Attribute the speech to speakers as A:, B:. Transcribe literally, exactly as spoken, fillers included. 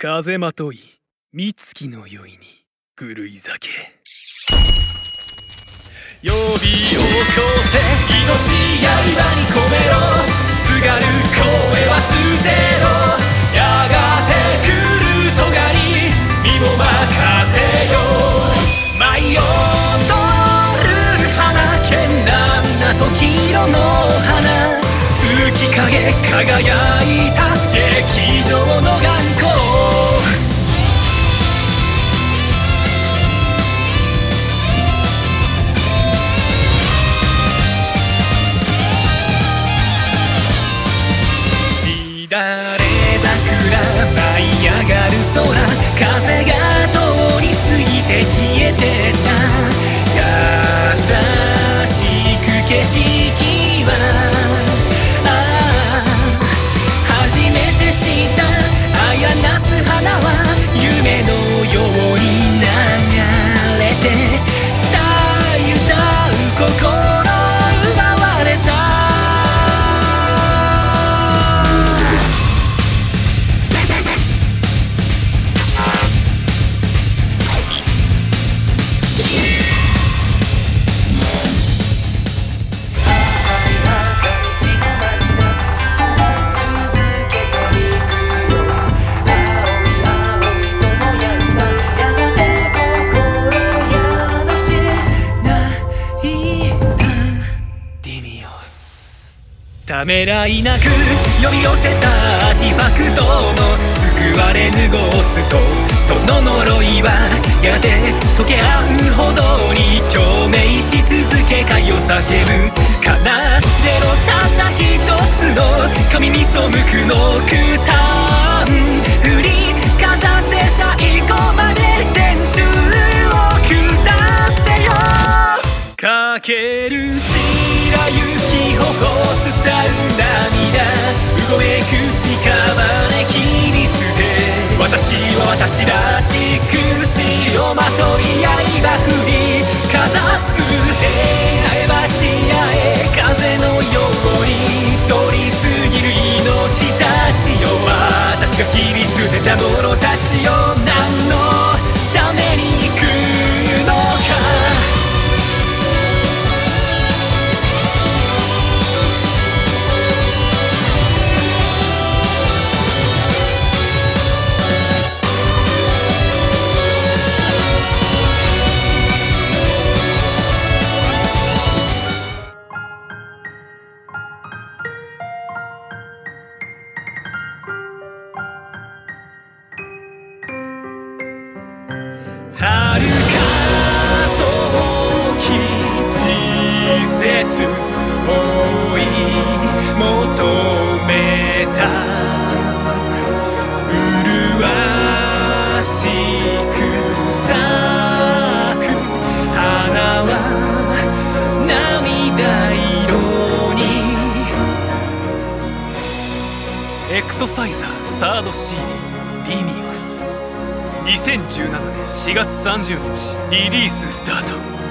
A: 風まとい三月の宵に狂い酒呼び起こせ命刃に込めろ津軽声は捨てろやがて来る尖り身を任せよ舞い踊る花絢爛な時色の花月影輝いた劇場の頑固乱れ桜舞い上がる空風が通り過ぎて消えてった優しく景色はああ初めて知った綾なす花は夢のように流れてたゆたう心奪われたためらいなく呼び寄せたアーティファクトの救われぬゴーストその呪いはやがて溶け合うほどに共鳴し続けかよ叫ぶ奏でろたった一つの神に背くの句端振りかざせ最後まで天柱を下せよかける白雪頬伝う涙うごめく屍切り捨て私は私らしく死をまとい刃振りかざす部屋へばし合え風のように通り過ぎる命たちよ私が切り捨てた者たちよ何のために行くのか遥か遠き季節追い求めた麗しく咲く花は涙色にエクソサイザーサード シーディー ディミオスにせんじゅうななねんしがつさんじゅうにちリリーススタート。